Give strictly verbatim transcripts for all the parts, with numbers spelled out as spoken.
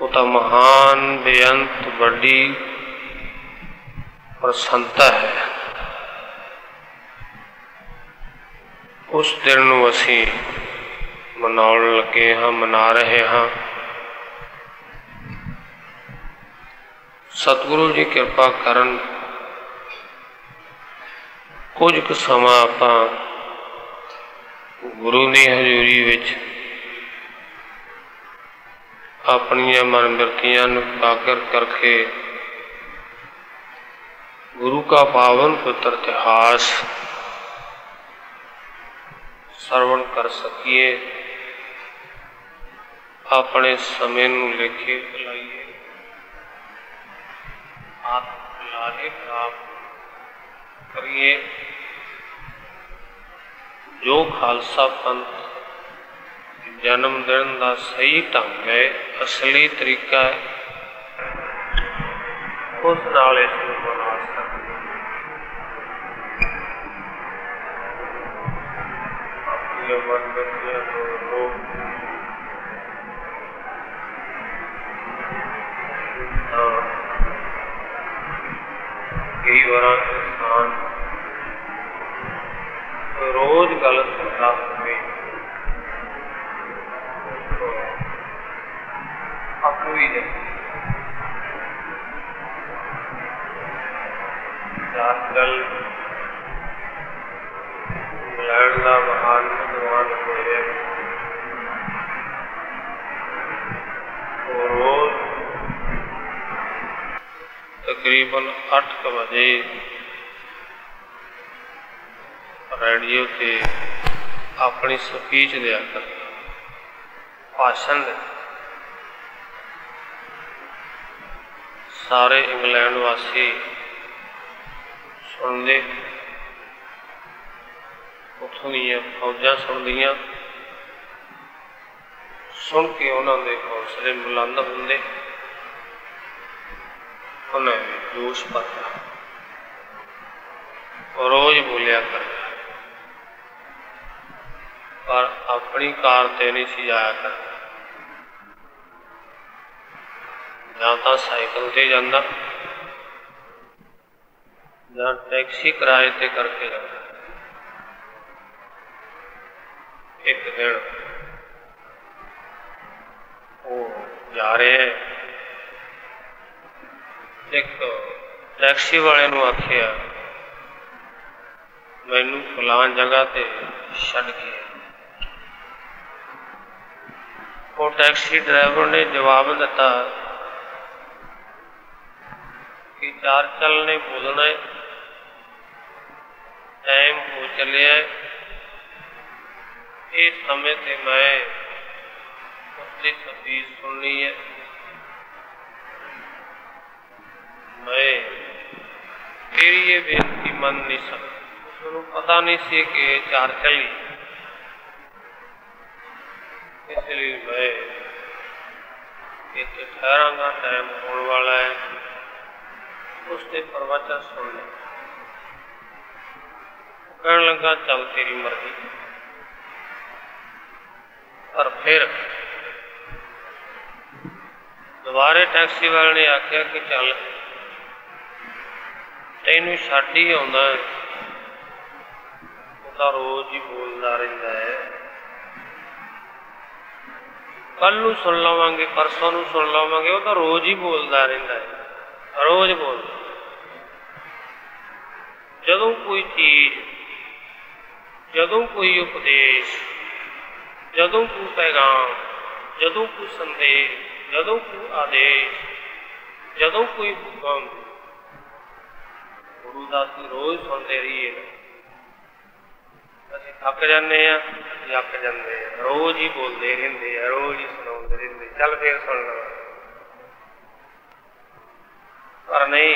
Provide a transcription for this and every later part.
वो तो महान बेअंत बड़ी प्रसन्नता है। उस दिन नूं असीं मनाउण लगे हाँ, मना रहे हाँ। सतगुरु जी कृपा करन कुछ क समां आपां गुरु की हजूरी विच अपनियां मन बिरतियां नूं एकागर करके गुरु का पावन पवित्र इतिहास श्रवण कर सकिए, अपने समय नूं लेखे लाइए, आत्म लाहे प्राप्त करिए। जो खालसा पंथ जन्म दिन का सही ढंग है, असली तरीका है, उस नाल इस नूं मना सकते। अपनी मन बिरतियां नूं कई बार इंसान रोज गलत करता हुए आपको ही है। आजकल इंग्लैंड का महान विद्वान होए रोज तकरीबन अठ बजे रेडियो से अपनी स्पीच दिया कर, भाषण दे। सारे इंग्लैंड वासी सुनते, उतों दियां फौजां सुनदियां, सुन के उन्होंने हौसले बुलंद होंदे, उन्हें भी जोश भरता, रोज बोलिया करता। पर अपनी कार ते नहीं सी जाया करता, या तो साइकिल ते जांदा या टैक्सी किराए ते करके जाता। एक दिन वो जा रहे हैं, एक टैक्सी वाले नूं आखिया मैनू फलान जगह ते छड्ड के। वो टैक्सी ड्राइवर ने जवाब दिता कि चार चलने बोलना है, टाइम हो चलिया है, इस समय से मैं उसकी स्पीच सुननी है। मैं फिर ये बेनती मन नहीं सकता, उसको पता नहीं सी कि चार चली, इसलिए मैं इतने ठहरांगा, टाइम होने वाला है, उसके प्रवचन सुन ले। कहने लगा चल तेरी मर्जी। पर फिर दोबारे टैक्सी वाले ने आख्या कि चल तेनू छड्ड ही आउंदा है, वो तो रोज ही बोलता रहिंदा है, कल नूं सुन लवांगे, परसों नूं सुन लवांगे, वो तो रोज ही बोलता रहिंदा है, रोज बोल। जदों कोई चीज, जदों कोई उपदेश, जदों कोई पैगाम, जदों कोई संदेश, जदों कोई आदेश, जदों कोई हुक्म गुरु दा असीं रोज सुनते रहिए, असीं थक जाने आ, जक जाते हैं, रोज ही बोलते रहते हैं, रोज ही सुनाते रहते, चल फिर सुन लवां। पर नहीं,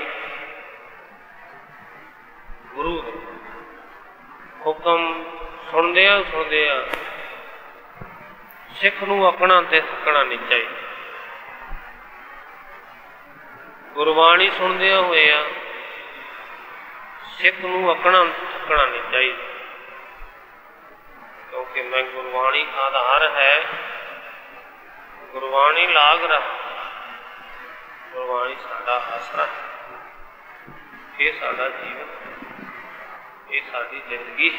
गुरु हुक्म सुनदिया सुनदिया सिख नूं अपना ते थकना नहीं चाहिए। गुरबाणी सुनदिया होया सिख नूं अपना थकना नहीं चाहिए, क्योंकि मैं गुरबाणी का आधार है, गुरबाणी लाग रहा, गुरबाणी साडा आसरा, ये साडा जीवन, ये साडी जिंदगी।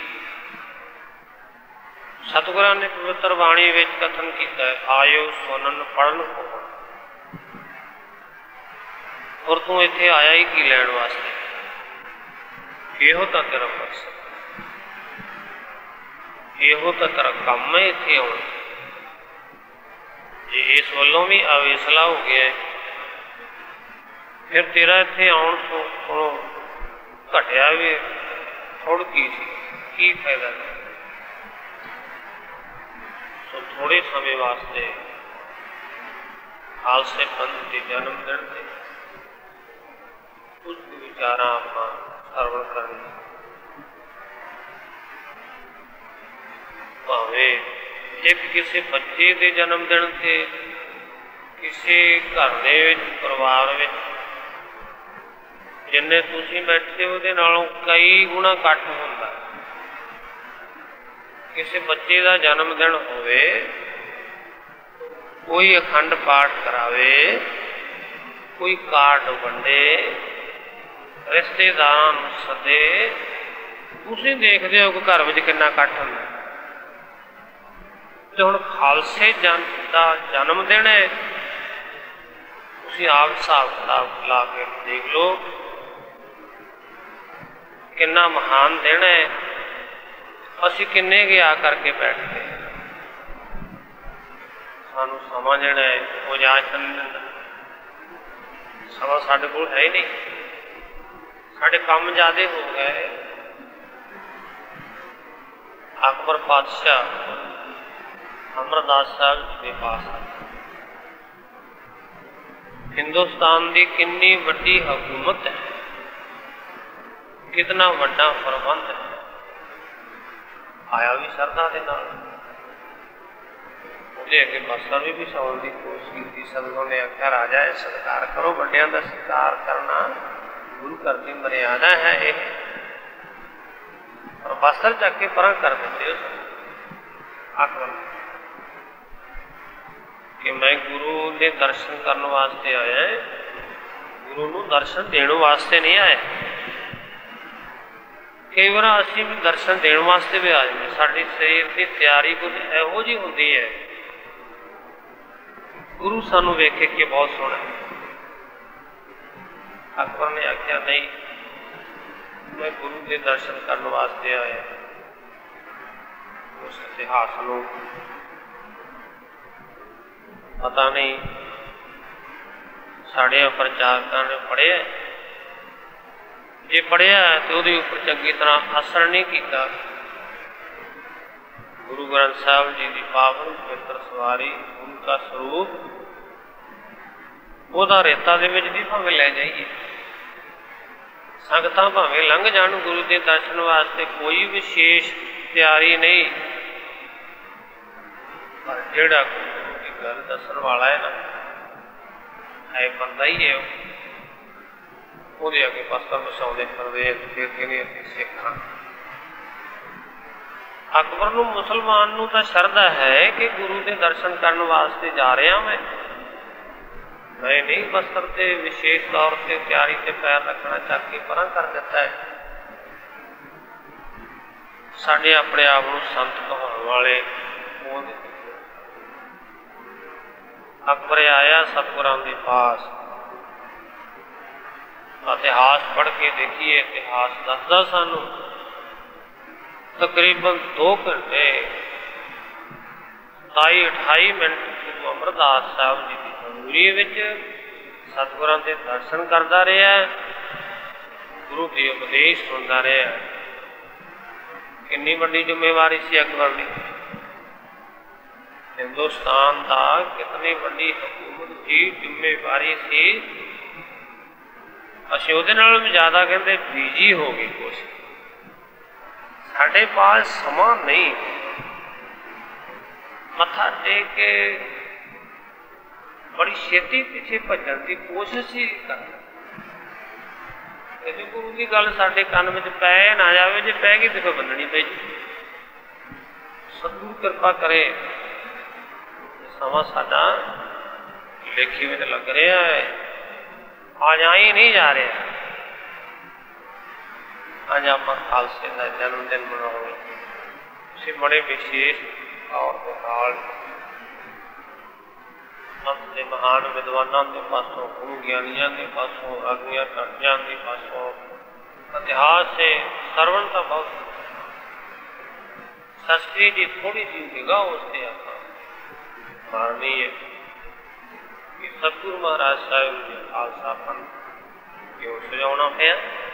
सतगुरां ने पवित्र बाणी विच कथन कीता है, आयो सुनन पढ़न को। और तू इत्थे आया ही की लैण वास्ते? इहो तां तेरा मकसद, इहो तां तेरा काम है इत्थे आउण। जे इस वल्लों भी अवेसला हो गया है, फिर तेरा इत्थे आउण तो घटिया भी थोड़ की सी, की फायदा? सो थोड़े समय वास्ते खालसे पंथ के जन्म दिन से कुछ विचार अपना सरवण करनी। भावे एक किसी बच्चे के जन्मदिन से किसी घर दे विच परिवार विच जिन्ने तुसीं बैठे उहदे नालों कई गुणा घट हुंदा। किसी बच्चे का जन्मदिन होवे, कोई अखंड पाठ करावे, कोई कार्ड वंडे, रिश्तेदारां नूं सदे, तुसीं देखदे हो कि घर विच किन्ना इकट्ठ हुंदा। ते हुण खालसे जन दा जन्मदिन है, तुसीं आप हिसाब किताब ला के देख लो किन्ना महान दिन है। असीं किन्ने गया करके बैठते, सानू समा देना है वो इजाजत नहीं दिंदा। समा साडे कोल है ही नहीं, साडे काम ज्यादा हो गए। अकबर पातशाह अमरदास साहब के पास हिंदुस्तान की कितनी वड्डी हुकूमत है, कितना वड्डा प्रबंध है। आया भी श्रद्धा के नाल, उसके अगे बस्तर भी बिछाउण की कोशिश की। सदगुरु ने आख्या राजा है सत्कार करो, वड्डियां दा सत्कार करना गुरु घर की मर्यादा है यह। और बस्तर चक के परा कर देते अकबर कि मैं गुरु के दर्शन करने वास्ते आया है, गुरु नूं दर्शन देने वास्ते नहीं आया। कई बार असीं भी दर्शन देने वास्ते भी आ जाते, साडी शरीर की तैयारी कुछ इहो जी होंदी है, गुरु सानू वेख के बहुत सोहना। अकबर ने आख्या नहीं, मैं गुरु के दर्शन करने वास्ते आया। उस इतिहास नूं पता नहीं साढ़े प्रचारकों ने पढ़िया, जे पढ़िया तो वो उपर चंगी तरह असर नहीं किया। गुरु ग्रंथ साहब जी की पावन पवित्र सवारी, उनका स्वरूप वह रेता दे विच भी भावें लै जाइए, संगतां भावें लंघ जाण, गुरु के दर्शन वास्ते कोई विशेष तैयारी नहीं। पर जिहड़ा गुरु की गल दसन वाला है ना, है बंदा ही है, वो अगे बस्तर बसाउंदे फिरदे फिर कहने असीं सिख हां। अकबर नूं मुसलमान नूं तां शरधा है कि गुरु के दर्शन करने वास्ते जा रहा मैं, मैं नहीं बस्तर से विशेष तौर से तैयारी से पैर रखना चक के परा कर दिता है। साडे अपने आप नूं संत कहाउण वाले अकबर आया सतगुरां दे पास, इतिहास पढ़ के देखिए, इतिहास दसदा सानू तकरीबन दो घंटे सताई अठाई मिनट गुरु अमरदास साहब जी की हजूरी विच सतगुरां दे दर्शन करता रहा, गुरु के उपदेश सुनता रहा। कितनी बड़ी जिम्मेवारी सी अकबर की, हिंदुस्तान का कितनी बड़ी हुकूमत की जिम्मेवारी सी। असीं उहदे नालों भी ज़्यादा कहते बिजी हो गए, कुछ साढ़े पास समा नहीं, मत्था टेक के बड़ी छेती पिछे भजन की कोशिश ही करता। गुरु की गल साडे कान में पै ना जाए, जे पै गई तो फिर बन्ननी पे। सतगुरु कृपा करे, समा साडा लेखी में लग रहा है, आज आई नहीं जा रहा। आज आप खालसे का जन्मदिन मनाओगे, उसे बड़े विशेष तौर के नाल संत के महान विद्वानों के पासों, गुरु ज्ञानियों के पासों, अग्निया कर्तियां के पासों इतिहास से श्रवण का बहुत संस्कृत की थोड़ी सी निगाह उससे आप मारनी है कि सतगुरु महाराज साहिब जी खालसा पंथ क्यों सजाना पाया।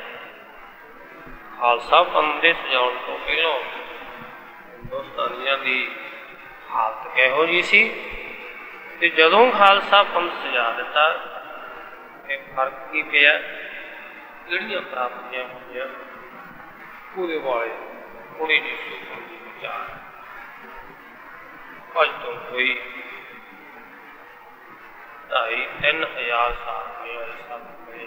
खालसा पंथ के सजाने तो पहलों हिंदुस्तानियों की हालत किहो जी सी, ते जदों खालसा पंथ सजा दिता ते फर्क की पिया, किहड़ियां प्राप्तियां होईयां पूरे वाले थोड़ी जी सूखम जी विचार। अज तो कोई ढाई तीन हजार साल पहले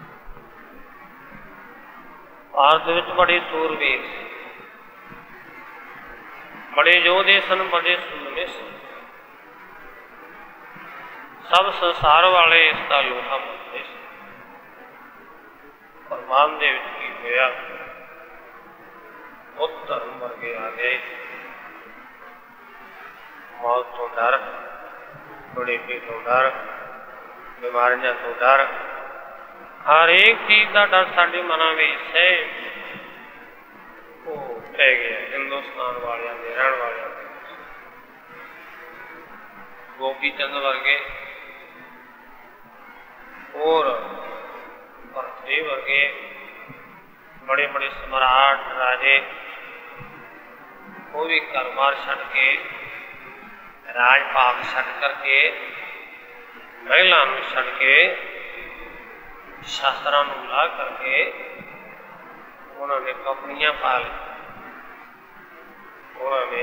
भारत विच बड़े सूरवीर सी, बड़े योधे सन, बड़े सूरमे सन। सब संसार वाले इसका लोहा मनते सन। पर मान दे विच की होया, बुद्ध धर्म वर्गे आ गए। मौत तो डर, बुढ़ेपे तो डर, बीमारियां तो डर, हर एक चीज का डर साडे मनां विच है वो पै गया हिंदुस्तान वालियां दे रहण वालियां दे। गोपी चंद वर्गे और भरतरी वर्गे बड़े बड़े सम्राट राजे वो भी घर बार छड़ के राज भाग छड़ करके महिला छड़ के शास्त्रां नूं ला करके उन्होंने कपड़ियां पा ली, उन्होंने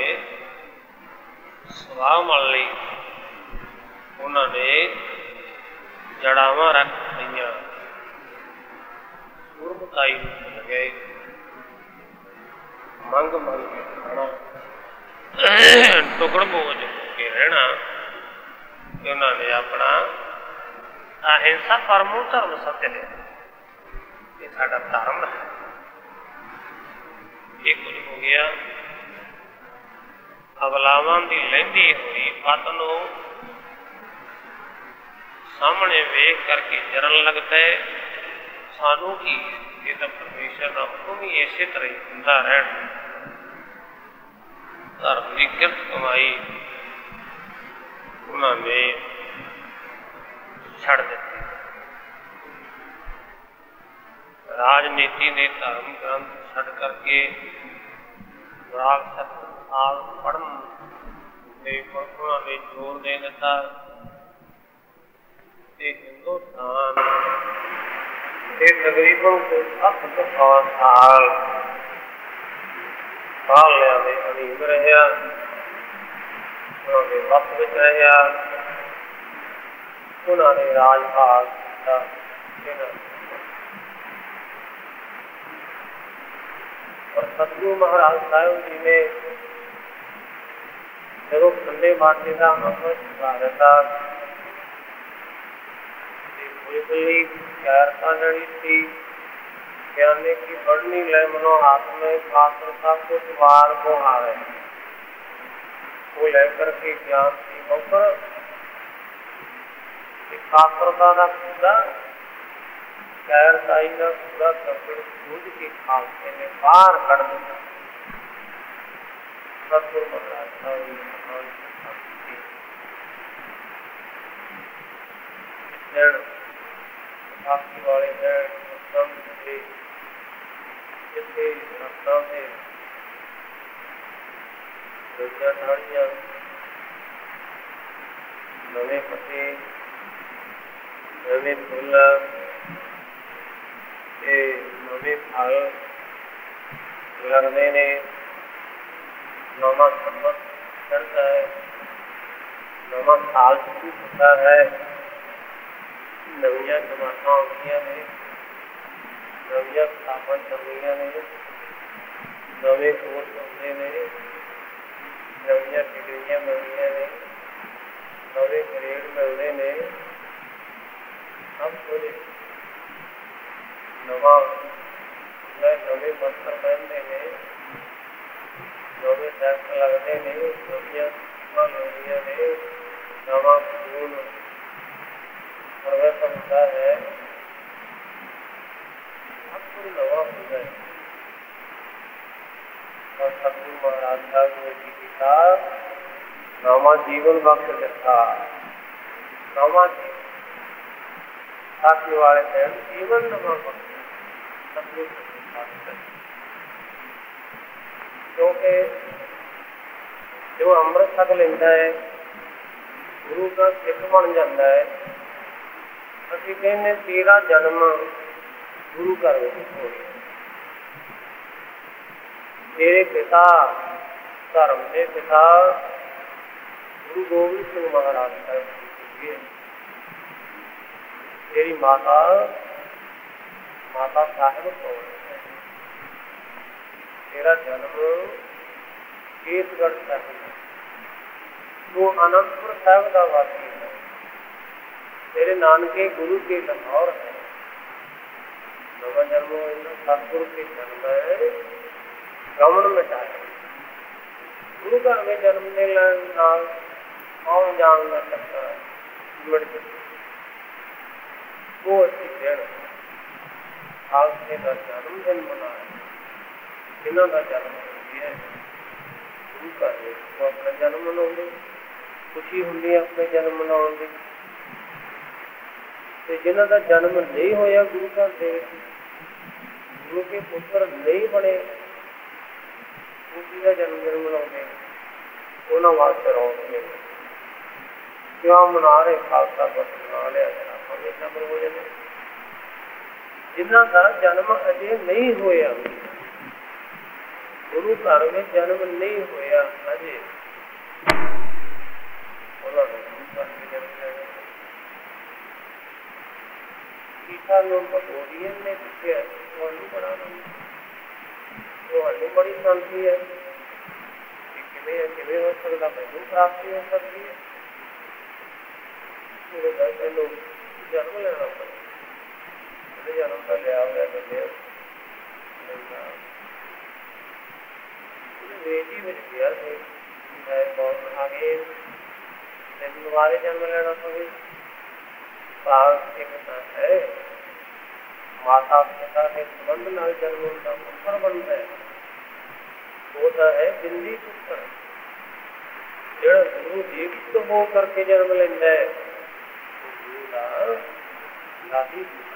सवाह मल ली, उन्होंने जड़ावां रख लिया, सुरबताई लगे, मंग मंग के खाना, टुकड़ बोझ के रहना। उन्होंने अपना अहिंसा परमो धर्म सत्य लिया, ये साडा धर्म है। ये कुछ हो गया अबलावां दी लैंदी हुई पत नूं सामने वेख करके जरन लगता है। सानू की ये तो परमेश्वर का हुक्म ही इसे तरह ही हुंदा रहना। धर्म की किरत कमाई उन्होंने छड़ दिती। राजनीति ने धर्म ग्रंथ छड़ करके पढ़न उन्होंने जोर दे दिता। हिंदुस्तान तकरीबन कोई सत्त सौ साल बालिया के अधीन रहा, उन्होंने वस में रहा, उन्होंने राज भाग किया। और सतगुरु महाराज साहिब जी ने जब खंडे बाटे का अमृत छका दिता, बिल्कुल गैरता जड़ी थी ज्ञानी की बढ़नी ले मनो हाथ में पात्रता कुछ वार को आवे, वो लेकर के ज्ञान की ऊपर पात्रता का पूरा गैरताई का पूरा कपड़ सूझ के खालसे ने बाहर कर दिया। सतगुरु महाराज साहिब साक्षी वाले हैं जिसके रत्ना से दुनिया ठाड़ियां नवे पते नवे फुल नवे फल लगते ने। नवा संबत चढ़ता है, नवा साल शुरू होता है, नविया जमाता होंदियां ने, नविया किताबां चलदियां ने, नवे कोर्स होंदे ने, नविया डिग्रियां मिलदियां ने, नवे ग्रेड मिलते ने। सब कुछ ਨਵਾਂ ਨਵੇਂ ਵਸਤਰ ਪਹਿਨਦੇ ਨੇ, ਨਵੇਂ ਟੈਕਸ ਲੱਗਦੇ ਨੇ, ਨਵੀਆਂ ਸਕੀਮਾਂ ਲੱਗਦੀਆਂ ਨੇ, ਨਵਾਂ ਕਾਨੂੰਨ ਪ੍ਰਵਿਰਤ ਹੁੰਦਾ ਹੈ, ਸਭ ਕੁਝ ਨਵਾਂ ਹੁੰਦਾ ਹੈ। ਔਰ ਸਤਿਗੁਰੂ ਮਹਾਰਾਜ ਸਾਹਿਬ ਨੇ ਕੀ ਕੀਤਾ, ਨਵਾਂ ਜੀਵਨ ਬਖਸ਼ ਦਿੱਤਾ। ਨਵਾਂ ਜੀਵਨ ਸਾਥੀ ਵਾਲੇ ਦਿਨ ਜੀਵਨ ਨਵਾਂ ਬਖਸ਼ ਸਤਿਗੁਰੂ ਕਿਉਂਕਿ ਜੋ ਅੰਮ੍ਰਿਤ ਛਕ ਲੈਂਦਾ ਹੈ, ਗੁਰੂ ਦਾ ਸਿੱਖ ਬਣ ਜਾਂਦਾ ਹੈ। ਅਸੀਂ ਕਹਿੰਦੇ ਤੇਰਾ ਜਨਮ ਗੁਰੂ ਘਰ ਵਿੱਚ ਹੋਇਆ। ਤੇਰੇ ਪਿਤਾ ਧਰਮ ਦੇ ਪਿਤਾ ਗੁਰੂ ਗੋਬਿੰਦ ਸਿੰਘ ਮਹਾਰਾਜ ਸਾਹਿਬ ਜੀ, ਤੇਰੀ ਮਾਤਾ ਮਾਤਾ ਸਾਹਿਬ ਕੌਣ ਹੈ? ਤੇਰਾ ਜਨਮ ਕੇਸਗੜ੍ਹ ਸਾਹਿਬ, ਤੂੰ ਅਨੰਦਪੁਰ ਸਾਹਿਬ ਦਾ ਵਾਸੀ ਹੈ। ਤੇਰੇ ਨਾਨਕੇ ਗੁਰੂ ਕੇ ਲਾਹੌਰ ਹੈ। ਨਵਾਂ ਜਨਮ ਹੋਇਆ, ਸਤਿਗੁਰੂ ਕੇ ਜਨਮ ਹੈ, ਗਮਨ ਮਿਟਾਇਆ। ਗੁਰੂ ਘਰ ਵਿੱਚ ਜਨਮ ਦੇ ਲੈਣ ਨਾਲ ਆਉਣ ਜਾਣ ਦਾ ਚੱਕਰ ਮਿਟ ਜਾਂਦਾ। ਉਹ ਅਸੀਂ ਦਿਨ ਖਾਲਸੇ ਦਾ ਜਨਮ ਦਿਨ ਮਨਾਇਆ, ਜਿਨ੍ਹਾਂ ਦਾ ਜਨਮ ਹੋਇਆ ਗੁਰੂ ਘਰ ਵਿੱਚ, ਉਹ ਆਪਣਾ ਜਨਮ ਮਨਾਉਂਦੇ, ਖੁਸ਼ੀ ਹੁੰਦੀ ਹੈ ਆਪਣੇ ਜਨਮ ਮਨਾਉਣ ਦੀ। ਤੇ ਜਿਨ੍ਹਾਂ ਦਾ ਜਨਮ ਨਹੀਂ ਹੋਇਆ ਗੁਰੂ ਘਰ ਦੇ ਵਿੱਚ, ਗੁਰੂ ਕੇ ਪੁੱਤਰ ਨਹੀਂ ਬਣੇ, ਗੁਰੂ ਦਾ ਜਨਮ ਦਿਨ ਮਨਾਉਂਦੇ, ਉਹਨਾਂ ਵਾਸਤੇ ਰੌਣਕ ਕਿਉਂ ਮਨਾ ਰਹੇ? ਖਾਲਸਾ ਪੰਥ ਮਨਾ ਲਿਆ, ਆਪਾਂ ਵੀ ਸ਼ਾਮਲ ਹੋ ਜਾਂਦੇ। ਜਿਨ੍ਹਾਂ ਦਾ ਜਨਮ ਅਜੇ ਨਹੀਂ ਹੋਇਆ, ਗੁਰੂ ਘਰ ਵਿੱਚ ਜਨਮ ਨਹੀਂ ਹੋਇਆ ਅਜੇ, ਉਹਨਾਂ ਨੂੰ ਗੁਰੂ ਘਰ ਵਿੱਚ ਜਨਮ ਲੈਣਾ। ਗੀਤਾ ਨੂੰ ਭਗਵਦੀਨ ਨੇ ਪੁੱਛਿਆ, ਤੁਹਾਨੂੰ ਬੜਾ ਤੁਹਾਨੂੰ ਬੜੀ ਸ਼ਾਂਤੀ ਹੈ, ਕਿਵੇਂ ਕਿਵੇਂ ਹੋ ਸਕਦਾ, ਮੈਨੂੰ ਪ੍ਰਾਪਤੀ ਹੋ ਸਕਦੀ ਹੈ? ਤੈਨੂੰ ਜਨਮ ਲੈਣਾ ਪਵੇ, ਜਨਮ ਤਾਂ ਲਿਆ ਹੋਇਆ ਬੰਦੇ ਅੰਗਰੇਜ਼ੀ ਵਿੱਚ ਕਿਹਾ ਸੀ, ਬਹੁਤ ਆ ਗਏ ਤੈਨੂੰ ਦੁਬਾਰੇ ਜਨਮ ਲੈਣਾ ਪਵੇ। ਭਾਵ ਇੱਕ ਤਾਂ ਹੈ ਮਾਤਾ ਪਿਤਾ ਦੇ ਸੰਬੰਧ ਨਾਲ ਜਨਮ ਹੁੰਦਾ, ਪੁੱਤਰ ਬਣਦਾ ਹੈ। ਉਹ ਤਾਂ ਹੈ ਦਿੱਲੀ ਪੁੱਤਰ, ਜਿਹੜਾ ਗੁਰੂ ਜੀਵਤ ਹੋ ਕਰਕੇ ਜਨਮ ਲੈਂਦਾ ਹੈ, ਗੁਰੂ ਦਾ ਲਾਡੀ